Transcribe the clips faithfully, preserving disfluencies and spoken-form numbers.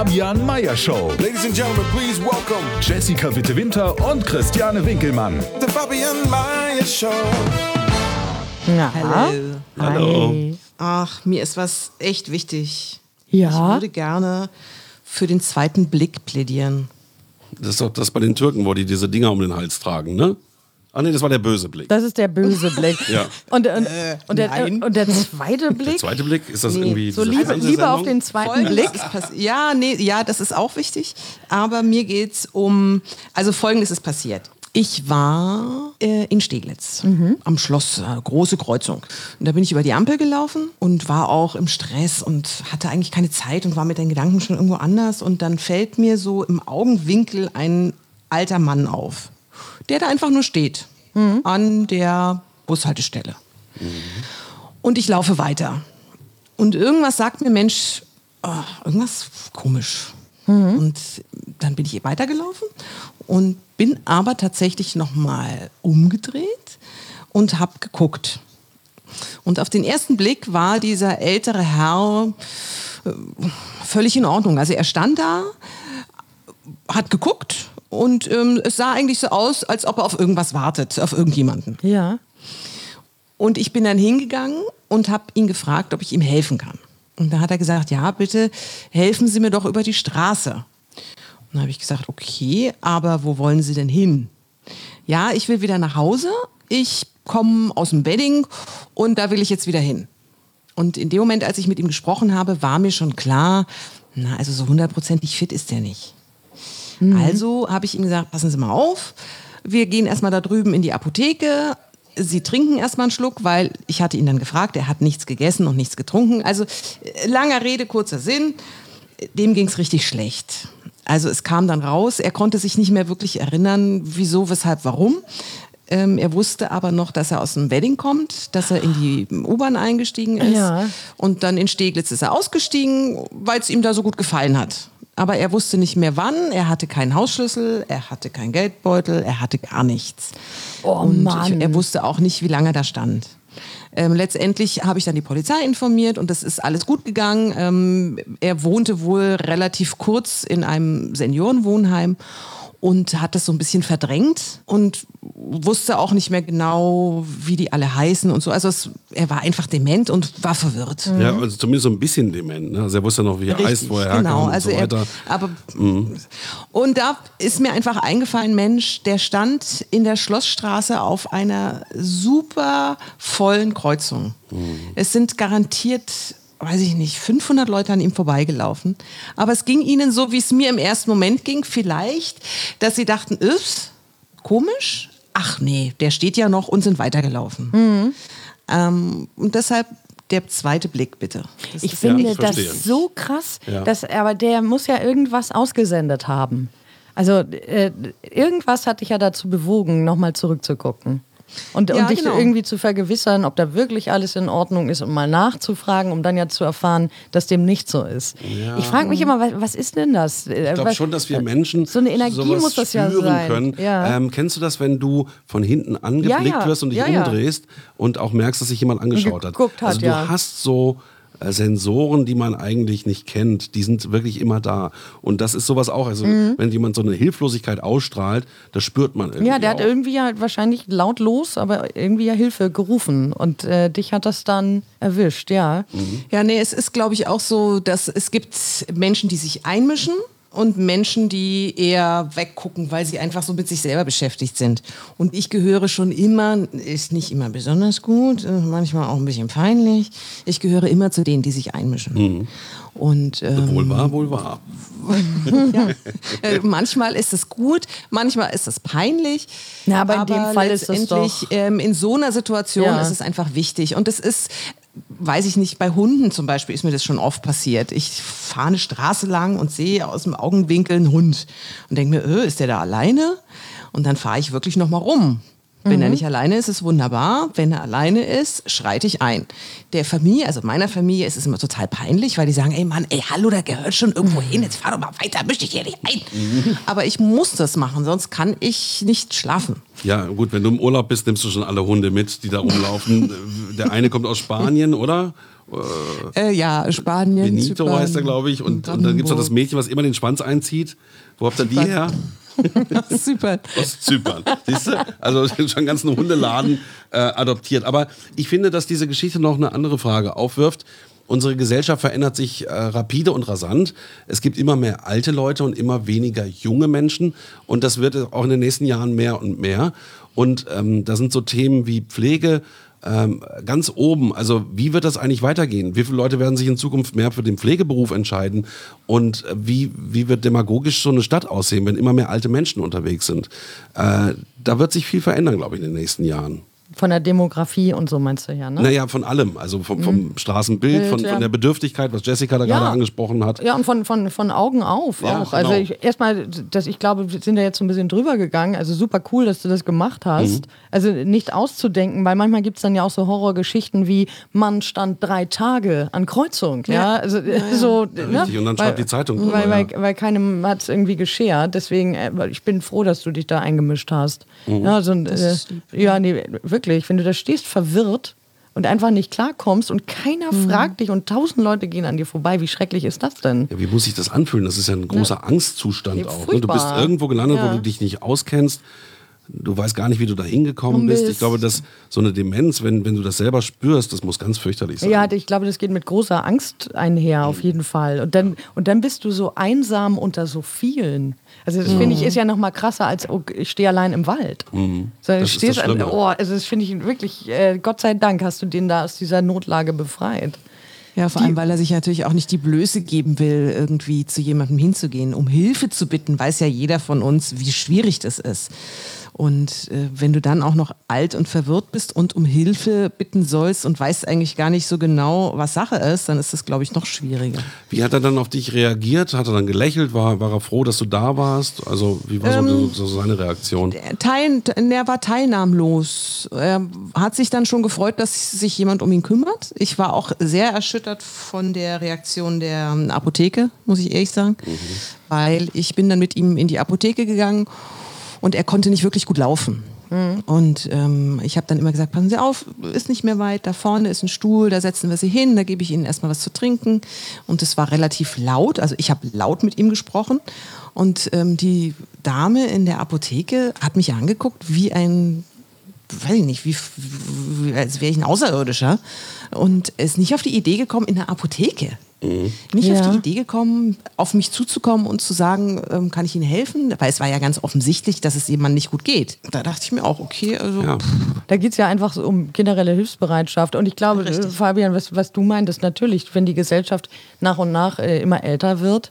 Fabian Meyer Show. Ladies and gentlemen, please welcome Jessica Witte-Winter und Christiane Winkelmann. the Fabian Meyer Show. Ja. Hallo. Hallo. Ach, mir ist was echt wichtig. Ja. Ich würde gerne für den zweiten Blick plädieren. Das ist doch das bei den Türken, wo die diese Dinger um den Hals tragen, ne? Ah nee, das war der böse Blick. Das ist der böse Blick. Ja. Und, und, Äh, und, der, nein. und der zweite Blick? Der zweite Blick, ist das Nee, irgendwie So diese Liebe, Fernsehsendung? Liebe auf den zweiten Folgendes Blick. ist passiert. Ja, nee, ja, das ist auch wichtig. Aber mir geht's um, also Folgendes ist passiert. Ich war äh, in Steglitz am Schloss, äh, große Kreuzung. Und da bin ich über die Ampel gelaufen und war auch im Stress und hatte eigentlich keine Zeit und war mit den Gedanken schon irgendwo anders. Und dann fällt mir so im Augenwinkel ein alter Mann auf, der da einfach nur steht an der Bushaltestelle. Und ich laufe weiter. Und irgendwas sagt mir, Mensch, oh, irgendwas komisch. Und dann bin ich weitergelaufen und bin aber tatsächlich nochmal umgedreht und habe geguckt. Und auf den ersten Blick war dieser ältere Herr äh, völlig in Ordnung. Also er stand da, hat geguckt und ähm, es sah eigentlich so aus, als ob er auf irgendwas wartet, auf irgendjemanden. Ja. Und ich bin dann hingegangen und habe ihn gefragt, ob ich ihm helfen kann. Und da hat er gesagt, ja, bitte helfen Sie mir doch über die Straße. Und dann habe ich gesagt, okay, aber wo wollen Sie denn hin? Ja, ich will wieder nach Hause. Ich komme aus dem Wedding und da will ich jetzt wieder hin. Und in dem Moment, als ich mit ihm gesprochen habe, war mir schon klar, na, also so hundertprozentig fit ist der nicht. Also habe ich ihm gesagt, passen Sie mal auf, wir gehen erstmal da drüben in die Apotheke. Sie trinken erstmal einen Schluck, weil ich hatte ihn dann gefragt, er hat nichts gegessen und nichts getrunken. Also äh, langer Rede, kurzer Sinn, dem ging es richtig schlecht. Also es kam dann raus, er konnte sich nicht mehr wirklich erinnern, wieso, weshalb, warum. Ähm, er wusste aber noch, dass er aus dem Wedding kommt, dass er in die U-Bahn eingestiegen ist. Ja. Und dann in Steglitz ist er ausgestiegen, weil es ihm da so gut gefallen hat. Aber er wusste nicht mehr wann, er hatte keinen Hausschlüssel, er hatte keinen Geldbeutel, er hatte gar nichts. Oh Und Mann. er wusste auch nicht, wie lange er da stand. Ähm, letztendlich habe ich dann die Polizei informiert und das ist alles gut gegangen. Ähm, er wohnte wohl relativ kurz in einem Seniorenwohnheim und hat das so ein bisschen verdrängt und wusste auch nicht mehr genau, wie die alle heißen und so. Also es, er war einfach dement und war verwirrt. Ja, also zumindest so ein bisschen dement. Ne? Also er wusste noch, wie er heißt, wo er herkam genau. und Also so weiter. Er, aber Und da ist mir einfach eingefallen, Mensch, der stand in der Schlossstraße auf einer super vollen Kreuzung. Es sind garantiert, weiß ich nicht, fünfhundert Leute an ihm vorbeigelaufen. Aber es ging ihnen so, wie es mir im ersten Moment ging. Vielleicht, dass sie dachten, ups, komisch. Ach nee, der steht ja noch und sind weitergelaufen. Ähm, und deshalb der zweite Blick, bitte. Das Ich ist- finde ich das verstehe. so krass, Ja. dass, aber der muss ja irgendwas ausgesendet haben. Also äh, irgendwas hat dich ja dazu bewogen, nochmal zurückzugucken. Und, Ja, und dich genau. irgendwie zu vergewissern, ob da wirklich alles in Ordnung ist, um mal nachzufragen, um dann ja zu erfahren, dass dem nicht so ist. Ja. Ich frage mich immer, was, was ist denn das? Ich glaube schon, dass wir Menschen so eine Energie sowas muss das ja spüren sein. können. Ja. Ähm, kennst du das, wenn du von hinten angeblickt Ja, ja. wirst und dich Ja, ja. umdrehst und auch merkst, dass sich jemand angeschaut hat? Geguckt hat, also du ja. hast so äh, Sensoren, die man eigentlich nicht kennt, die sind wirklich immer da. Und das ist sowas auch. Also wenn jemand so eine Hilflosigkeit ausstrahlt, das spürt man irgendwie Ja, der hat auch. irgendwie ja wahrscheinlich lautlos, aber irgendwie ja Hilfe gerufen. Und äh, dich hat das dann erwischt, ja. Ja, nee, es ist, glaube ich, auch so, dass es gibt Menschen, die sich einmischen und Menschen, die eher weggucken, weil sie einfach so mit sich selber beschäftigt sind. Und ich gehöre schon immer, ist nicht immer besonders gut, manchmal auch ein bisschen peinlich, ich gehöre immer zu denen, die sich einmischen. Und, ähm, Wohl wahr, wohl wahr. ja, äh, manchmal ist es gut, manchmal ist es peinlich. Ja, aber in dem Fall ist es letztendlich, doch- ähm, in so einer Situation Ja. ist es einfach wichtig. Und es ist, weiß ich nicht, bei Hunden zum Beispiel ist mir das schon oft passiert. Ich fahre eine Straße lang und sehe aus dem Augenwinkel einen Hund und denke mir, öh, ist der da alleine? Und dann fahre ich wirklich noch mal rum. Wenn er nicht alleine ist, ist wunderbar. Wenn er alleine ist, schreite ich ein. Der Familie, also meiner Familie, ist es immer total peinlich, weil die sagen, ey Mann, ey, hallo, der gehört schon irgendwo hin, jetzt fahr doch mal weiter, misch dich hier nicht ein. Aber ich muss das machen, sonst kann ich nicht schlafen. Ja, gut, wenn du im Urlaub bist, nimmst du schon alle Hunde mit, die da rumlaufen. Der eine kommt aus Spanien, oder? Äh, ja, Spanien. Benito Zypern, heißt er, glaube ich. Und, und dann gibt es noch das Mädchen, was immer den Schwanz einzieht. Wo habt ihr die her? Zypern. Aus Zypern. Siehst du? Also schon einen ganzen Hundeladen äh, adoptiert. Aber ich finde, dass diese Geschichte noch eine andere Frage aufwirft. Unsere Gesellschaft verändert sich äh, rapide und rasant. Es gibt immer mehr alte Leute und immer weniger junge Menschen. Und das wird auch in den nächsten Jahren mehr und mehr. Und ähm, da sind so Themen wie Pflege ähm, ganz oben. Also wie wird das eigentlich weitergehen? Wie viele Leute werden sich in Zukunft mehr für den Pflegeberuf entscheiden? Und äh, wie, wie wird demagogisch so eine Stadt aussehen, wenn immer mehr alte Menschen unterwegs sind? Äh, da wird sich viel verändern, glaube ich, in den nächsten Jahren. Von der Demografie und so meinst du ja, ne? Naja, von allem. Also vom, vom mhm. Straßenbild, Bild, von, ja. von der Bedürftigkeit, was Jessica da ja. gerade angesprochen hat. Ja, und von, von, von Augen auf ja, auch. Genau. Also ich, erstmal, das, ich glaube, wir sind da jetzt so ein bisschen drüber gegangen. Also super cool, dass du das gemacht hast. Mhm. Also nicht auszudenken, weil manchmal gibt es dann ja auch so Horrorgeschichten wie Mann stand drei Tage an Kreuzung. Ja, ja. Also ja, ja. so. Ja, ne? richtig. Und dann weil, schreibt die Zeitung drüber. Weil, weil, ja. weil keinem hat es irgendwie geschert. Deswegen, äh, ich bin froh, dass du dich da eingemischt hast. Mhm. Ja, so, äh, ja, nee, wirklich. Wenn du da stehst, verwirrt und einfach nicht klarkommst und keiner mhm. fragt dich und tausend Leute gehen an dir vorbei. Wie schrecklich ist das denn? Ja, wie muss sich das anfühlen? Das ist ja ein großer ja. Angstzustand ja, auch. Ne? Du bist irgendwo gelandet, ja. wo du dich nicht auskennst. Du weißt gar nicht, wie du da hingekommen bist. Ich glaube, dass so eine Demenz, wenn, wenn du das selber spürst, das muss ganz fürchterlich sein. Ja, ich glaube, das geht mit großer Angst einher, auf jeden Fall. Und dann, und dann bist du so einsam unter so vielen. Also das mhm. finde ich ist ja noch mal krasser als oh, ich stehe allein im Wald. Mhm. So, das stehst ist das an, oh, also das finde ich wirklich, äh, Gott sei Dank hast du den da aus dieser Notlage befreit. Ja, vor die, allem, weil er sich natürlich auch nicht die Blöße geben will, irgendwie zu jemandem hinzugehen, um Hilfe zu bitten, weiß ja jeder von uns, wie schwierig das ist. Und äh, wenn du dann auch noch alt und verwirrt bist und um Hilfe bitten sollst und weißt eigentlich gar nicht so genau, was Sache ist, dann ist das, glaube ich, noch schwieriger. Wie hat er dann auf dich reagiert? Hat er dann gelächelt? War, war er froh, dass du da warst? Also wie war ähm, so, so seine Reaktion? Teil, er war teilnahmlos. Er hat sich dann schon gefreut, dass sich jemand um ihn kümmert. Ich war auch sehr erschüttert von der Reaktion der Apotheke, muss ich ehrlich sagen. Mhm. Weil ich bin dann mit ihm in die Apotheke gegangen und er konnte nicht wirklich gut laufen. Mhm. Und ähm, ich habe dann immer gesagt, passen Sie auf, ist nicht mehr weit, da vorne ist ein Stuhl, da setzen wir Sie hin, da gebe ich Ihnen erstmal was zu trinken. Und es war relativ laut, also ich habe laut mit ihm gesprochen. Und ähm, die Dame in der Apotheke hat mich angeguckt wie ein, weiß ich nicht, wie, wie als wäre ich ein Außerirdischer. Und ist nicht auf die Idee gekommen, in der Apotheke. Mhm. Nicht ja. auf die Idee gekommen, auf mich zuzukommen und zu sagen, ähm, kann ich Ihnen helfen? Weil es war ja ganz offensichtlich, dass es jemandem nicht gut geht. Da dachte ich mir auch, okay, also... Ja. Da geht es ja einfach so um generelle Hilfsbereitschaft. Und ich glaube, Richtig. Fabian, was, was du meintest, natürlich, wenn die Gesellschaft nach und nach äh, immer älter wird,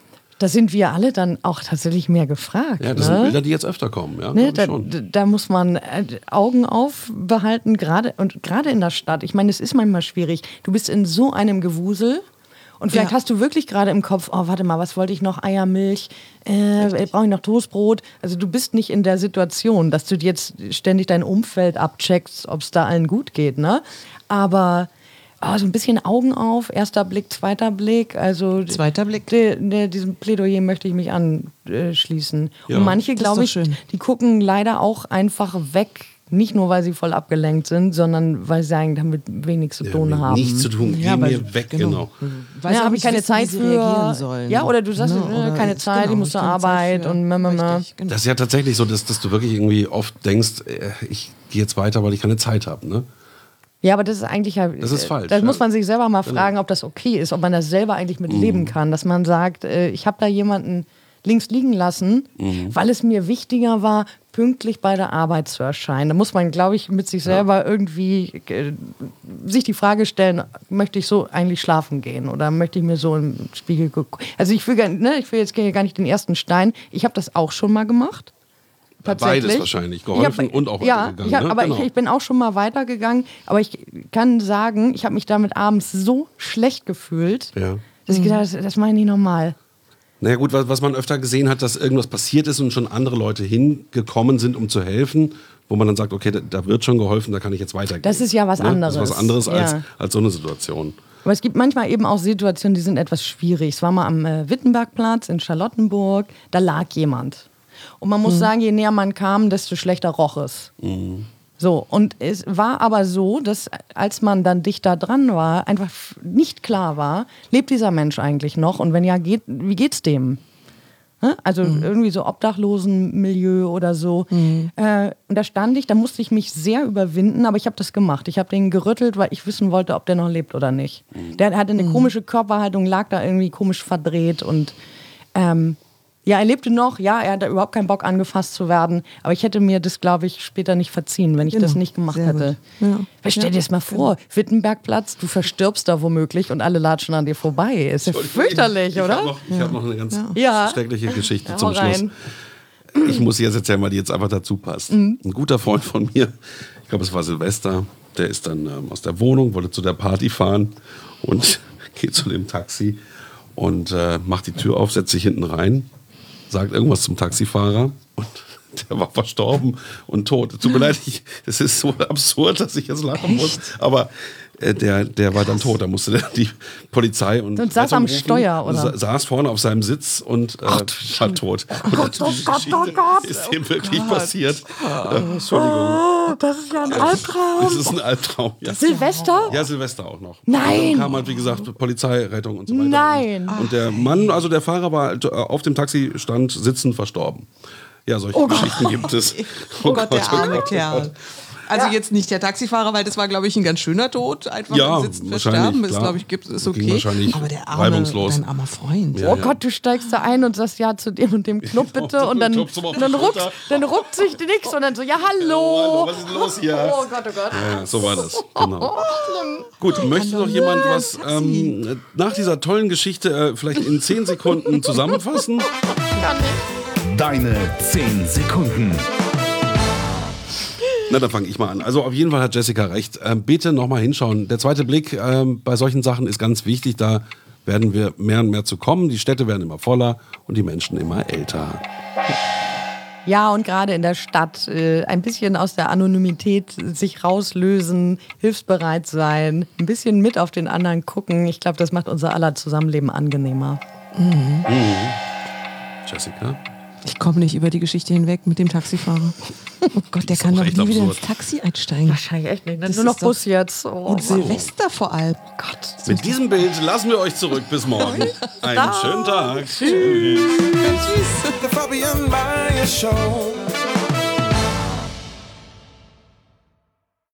da sind wir alle dann auch tatsächlich mehr gefragt. Ja, das ne? sind Bilder, die jetzt öfter kommen. Ja, ne, da, schon. da muss man äh, Augen aufbehalten, gerade und gerade in der Stadt. Ich meine, es ist manchmal schwierig. Du bist in so einem Gewusel. Und vielleicht ja. hast du wirklich gerade im Kopf, oh, warte mal, was wollte ich noch? Eier, Milch, äh, brauche ich noch Toastbrot? Also du bist nicht in der Situation, dass du jetzt ständig dein Umfeld abcheckst, ob es da allen gut geht, ne? Aber oh, so ein bisschen Augen auf, erster Blick, zweiter Blick. Also zweiter Blick. De, de, diesem Plädoyer möchte ich mich anschließen. Ja, und manche, glaube ich, schön. die gucken leider auch einfach weg. Nicht nur, weil sie voll abgelenkt sind, sondern weil sie sagen, damit wenig zu tun ja, haben. Nichts zu tun, ja, geh weil, mir weg, genau. genau. Weil ja, sie habe ich keine wissen, Zeit wie sie für. reagieren sollen. Ja, oder du sagst, Ne, äh, oder keine Zeit, genau, die muss zur keine Arbeit Zeit für. und mama. Richtig, genau. Das ist ja tatsächlich so, dass, dass du wirklich irgendwie oft denkst, äh, ich gehe jetzt weiter, weil ich keine Zeit habe, ne? Ja, aber das ist eigentlich ja. Das ist falsch. Da ja. muss man sich selber mal fragen, ob das okay ist, ob man das selber eigentlich mit leben kann. Dass man sagt, äh, ich habe da jemanden links liegen lassen, mhm. weil es mir wichtiger war, pünktlich bei der Arbeit zu erscheinen. Da muss man, glaube ich, mit sich selber ja. irgendwie äh, sich die Frage stellen, möchte ich so eigentlich schlafen gehen oder möchte ich mir so im Spiegel gucken? Also ich will, ne, ich will jetzt gar nicht den ersten Stein. Ich habe das auch schon mal gemacht. Beides wahrscheinlich, geholfen hab, und auch ja, weitergegangen. Ich hab, ne? aber genau. ich, ich bin auch schon mal weitergegangen. Aber ich kann sagen, ich habe mich damit abends so schlecht gefühlt, Ja. dass ich gedacht habe, das, das mache ich nicht normal. Naja gut, was, was man öfter gesehen hat, dass irgendwas passiert ist und schon andere Leute hingekommen sind, um zu helfen, wo man dann sagt, okay, da, da wird schon geholfen, da kann ich jetzt weitergehen. Das ist ja was ne? anderes. Das ist was anderes ja. als, als so eine Situation. Aber es gibt manchmal eben auch Situationen, die sind etwas schwierig. Es war mal am äh, Wittenbergplatz in Charlottenburg, da lag jemand. Und man muss mhm. sagen, je näher man kam, desto schlechter roch es. Mhm. So, und es war aber so, dass als man dann dicht da dran war, einfach nicht klar war, lebt dieser Mensch eigentlich noch und wenn ja, geht, wie geht's dem? Also mhm. irgendwie so Obdachlosenmilieu oder so. Mhm. Äh, und da stand ich, da musste ich mich sehr überwinden, aber ich habe das gemacht. Ich habe den gerüttelt, weil ich wissen wollte, ob der noch lebt oder nicht. Mhm. Der hatte eine mhm. komische Körperhaltung, lag da irgendwie komisch verdreht und ähm, ja, er lebte noch, ja, er hatte überhaupt keinen Bock angefasst zu werden, aber ich hätte mir das, glaube ich, später nicht verziehen, wenn ich genau. das nicht gemacht Sehr hätte. Ja. Stell dir das mal vor, genau. Wittenbergplatz, du verstirbst da womöglich und alle latschen an dir vorbei. Ist ja fürchterlich, ich oder? Hab noch, ich ja. habe noch eine ganz ja. schreckliche Geschichte ja, zum Schluss. Rein. Ich muss jetzt erzählen, weil die jetzt einfach dazu passt. Mhm. Ein guter Freund von mir, ich glaube, es war Silvester, der ist dann ähm, aus der Wohnung, wollte zu der Party fahren und geht zu dem Taxi und äh, macht die Tür auf, setzt sich hinten rein, sagt irgendwas zum Taxifahrer und der war verstorben und tot. Tut mir leid, es ist so absurd, dass ich jetzt lachen Echt? muss. Aber äh, der, der war dann tot. Da musste der, die Polizei und, und saß am rufen, Steuer, oder? Sa saß vorne auf seinem Sitz und äh, war tot. Oh Gott, oh Gott, oh Gott. Ist dem wirklich Gott. passiert. Äh, Entschuldigung. Oh, das ist ja ein Albtraum. Das ist ein Albtraum. Ja. Silvester? Ja, Silvester auch noch. Nein. Dann kam halt, wie gesagt, Polizei, Rettung und so weiter. Nein. Und, und der Mann, also der Fahrer war auf dem Taxistand sitzend verstorben. Ja, solche oh Geschichten Gott. gibt es. Oh, oh Gott, der arme Kerl. Also ja. jetzt nicht der Taxifahrer, weil das war, glaube ich, ein ganz schöner Tod. Einfach ja, im Sitzen versterben ist, glaube ich, gibt, ist okay. Aber der arme, reibungslos. dein armer Freund. Ja, oh ja. Gott, du steigst da ein und sagst ja zu dem und dem Club bitte und dann, dann, ruckt, dann ruckt sich nichts und dann so, ja hallo. Oh, hallo, was ist los hier? Oh Gott, oh Gott. Ja, so war das. Genau. Gut, möchte noch jemand was ähm, nach dieser tollen Geschichte äh, vielleicht in zehn Sekunden zusammenfassen? Kann nicht. Deine zehn Sekunden. Na, dann fange ich mal an. Also auf jeden Fall hat Jessica recht. Ähm, bitte nochmal hinschauen. Der zweite Blick ähm, bei solchen Sachen ist ganz wichtig. Da werden wir mehr und mehr zu kommen. Die Städte werden immer voller und die Menschen immer älter. Ja, und gerade in der Stadt äh, ein bisschen aus der Anonymität sich rauslösen, hilfsbereit sein, ein bisschen mit auf den anderen gucken. Ich glaube, das macht unser aller Zusammenleben angenehmer. Mhm. Mhm. Jessica? Ich komme nicht über die Geschichte hinweg mit dem Taxifahrer. Oh Gott, der kann doch nie absurd. wieder ins Taxi einsteigen. Wahrscheinlich echt nicht. Nur noch Bus jetzt. Oh, und Silvester vor allem. Gott. Mit diesem Bild lassen wir euch zurück. Bis morgen. Einen schönen Tag. Tschüss. The Fabian Meyer Show.